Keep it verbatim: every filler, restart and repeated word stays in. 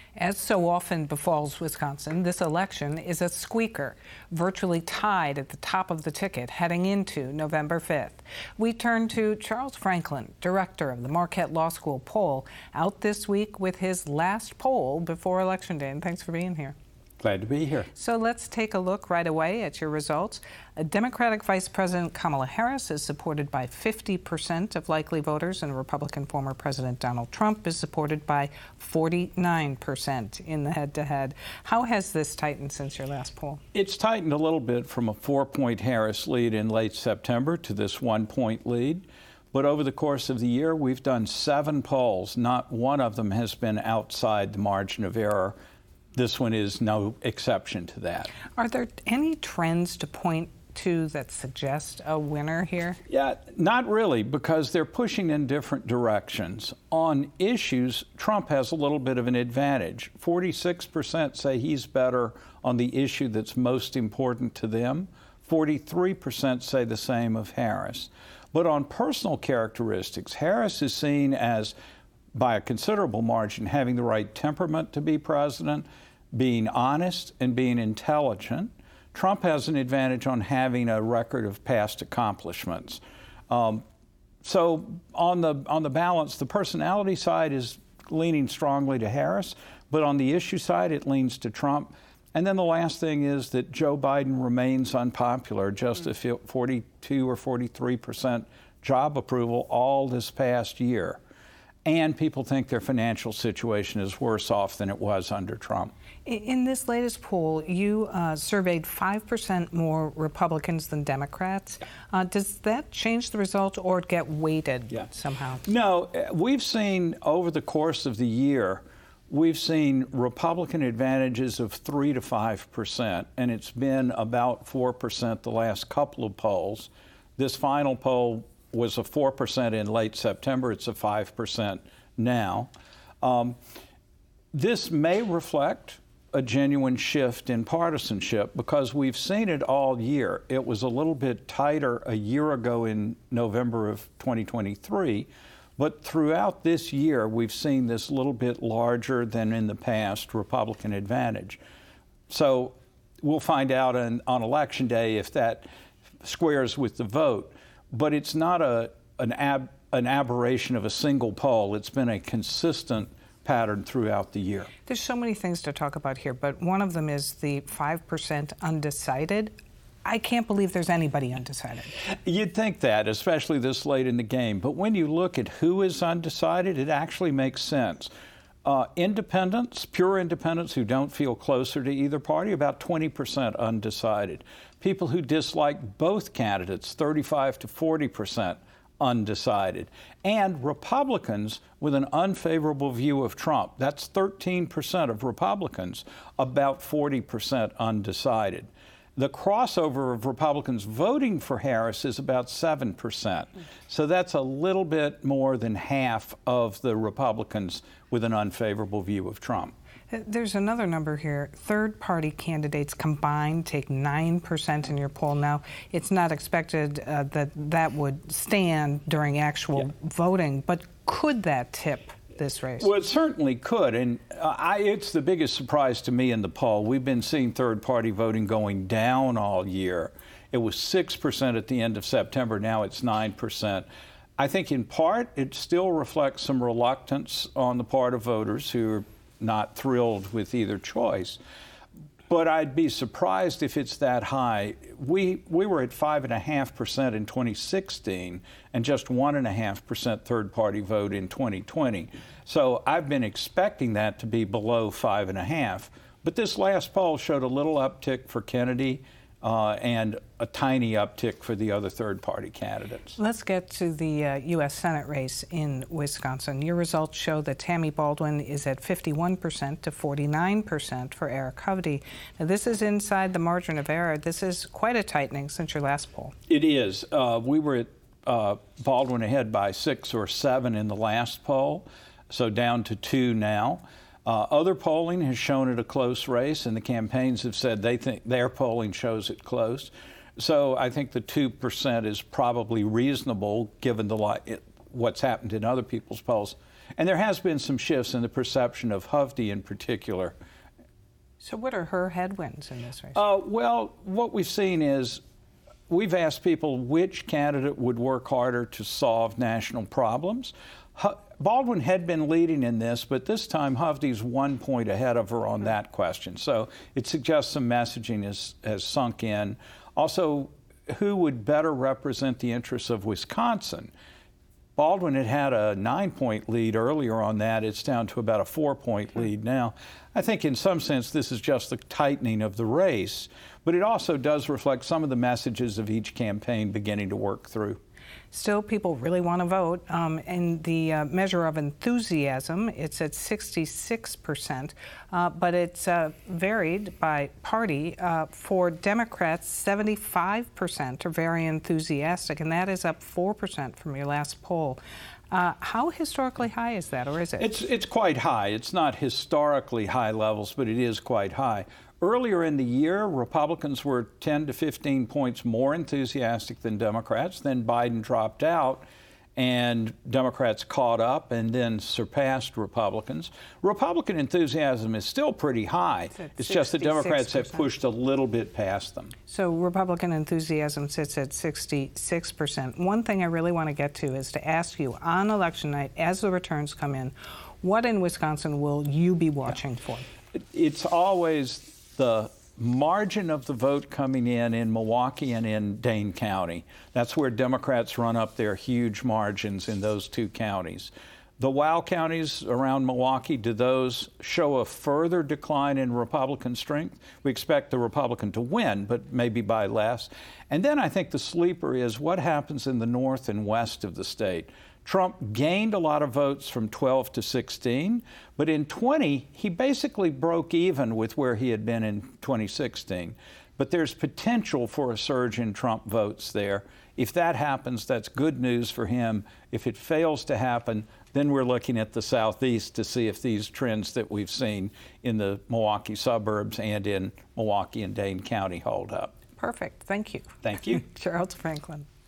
As so often befalls Wisconsin, this election is a squeaker, virtually tied at the top of the ticket heading into November fifth. We turn to Charles Franklin, director of the Marquette Law School poll, out this week with his last poll before Election Day. And thanks for being here. Glad to be here. So let's take a look right away at your results. A Democratic Vice President Kamala Harris is supported by fifty percent of likely voters, and Republican former President Donald Trump is supported by forty-nine percent in the head-to-head. How has this tightened since your last poll? It's tightened a little bit from a four-point Harris lead in late September to this one-point lead. But over the course of the year, we've done seven polls. Not one of them has been outside the margin of error. This one is no exception to that. Are there any trends to point to that suggest a winner here? Yeah, not really, because they're pushing in different directions. On issues, Trump has a little bit of an advantage. forty-six percent say he's better on the issue that's most important to them. forty-three percent say the same of Harris. But on personal characteristics, Harris is seen as, by a considerable margin, having the right temperament to be president, being honest, and being intelligent. Trump has an advantage on having a record of past accomplishments. Um, so on the on the balance, the personality side is leaning strongly to Harris, but on the issue side, it leans to Trump. And then the last thing is that Joe Biden remains unpopular, just a forty-two or forty-three percent job approval all this past year. And people think their financial situation is worse off than it was under Trump. In this latest poll, you uh, surveyed five percent more Republicans than Democrats. Uh, does that change the result or get weighted yeah. somehow? No, we've seen over the course of the year, we've seen Republican advantages of three to five percent, and it's been about four percent the last couple of polls. This final poll was a four percent in late September. It's a five percent now. Um, this may reflect a genuine shift in partisanship because we've seen it all year. It was a little bit tighter a year ago in November of twenty twenty-three, but throughout this year, we've seen this little bit larger than in the past Republican advantage. So we'll find out on, on Election Day if that squares with the vote. But it's not a an, ab, an aberration of a single poll. It's been a consistent pattern throughout the year. There's so many things to talk about here, but one of them is the five percent undecided. I can't believe there's anybody undecided. You'd think that, especially this late in the game. But when you look at who is undecided, it actually makes sense. Uh, independents, pure independents who don't feel closer to either party, about twenty percent undecided. People who dislike both candidates, thirty-five to forty percent undecided. And Republicans with an unfavorable view of Trump, that's thirteen percent of Republicans, about forty percent undecided. The crossover of Republicans voting for Harris is about seven percent. So that's a little bit more than half of the Republicans with an unfavorable view of Trump. There's another number here. Third-party candidates combined take nine percent in your poll. Now, it's not expected uh, that that would stand during actual yeah. voting, but could that tip this race? Well, it certainly could, and uh, I, it's the biggest surprise to me in the poll. We've been seeing third-party voting going down all year. It was six percent at the end of September. Now it's nine percent. I think in part it still reflects some reluctance on the part of voters who are not thrilled with either choice. But I'd be surprised if it's that high. We we were at five and a half percent in twenty sixteen and just one and a half percent third-party vote in twenty twenty. So I've been expecting that to be below five and a half. But this last poll showed a little uptick for Kennedy uh, and a tiny uptick for the other third-party candidates. Let's get to the uh, U S Senate race in Wisconsin. Your results show that Tammy Baldwin is at fifty-one percent to forty-nine percent for Eric Hovde. Now, this is inside the margin of error. This is quite a tightening since your last poll. It is. Uh, we were at uh, Baldwin ahead by six or seven in the last poll, so down to two now. Uh, other polling has shown it a close race, and the campaigns have said they think their polling shows it close. So I think the two percent is probably reasonable given the li- it, what's happened in other people's polls. And there has been some shifts in the perception of Hovde in particular. So what are her headwinds in this race? Uh, well, what we've seen is we've asked people which candidate would work harder to solve national problems. H- Baldwin had been leading in this, but this time Hovde's one point ahead of her on that question. So it suggests some messaging has, has sunk in. Also, who would better represent the interests of Wisconsin? Baldwin had had a nine-point lead earlier on that. It's down to about a four-point lead now. I think in some sense this is just the tightening of the race, but it also does reflect some of the messages of each campaign beginning to work through. Still, people really want to vote. Um, in the uh, measure of enthusiasm, it's at sixty-six percent, uh, but it's uh, varied by party. Uh, for Democrats, seventy-five percent are very enthusiastic, and that is up four percent from your last poll. Uh, how historically high is that, or is it? It's, it's quite high. It's not historically high levels, but it is quite high. Earlier in the year, Republicans were ten to fifteen points more enthusiastic than Democrats. Then Biden dropped out, and Democrats caught up and then surpassed Republicans. Republican enthusiasm is still pretty high. It's, it's just that Democrats have pushed a little bit past them. So Republican enthusiasm sits at sixty-six percent. One thing I really want to get to is to ask you, on election night, as the returns come in, what in Wisconsin will you be watching yeah. for? It's always the margin of the vote coming in in Milwaukee and in Dane County. That's where Democrats run up their huge margins in those two counties. The wow counties around Milwaukee, do those show a further decline in Republican strength? We expect the Republican to win, but maybe by less. And then I think the sleeper is what happens in the north and west of the state. Trump gained a lot of votes from twelve to sixteen, but in twenty, he basically broke even with where he had been in twenty sixteen. But there's potential for a surge in Trump votes there. If that happens, that's good news for him. If it fails to happen, then we're looking at the southeast to see if these trends that we've seen in the Milwaukee suburbs and in Milwaukee and Dane County hold up. Perfect. Thank you. Thank you. Charles Franklin.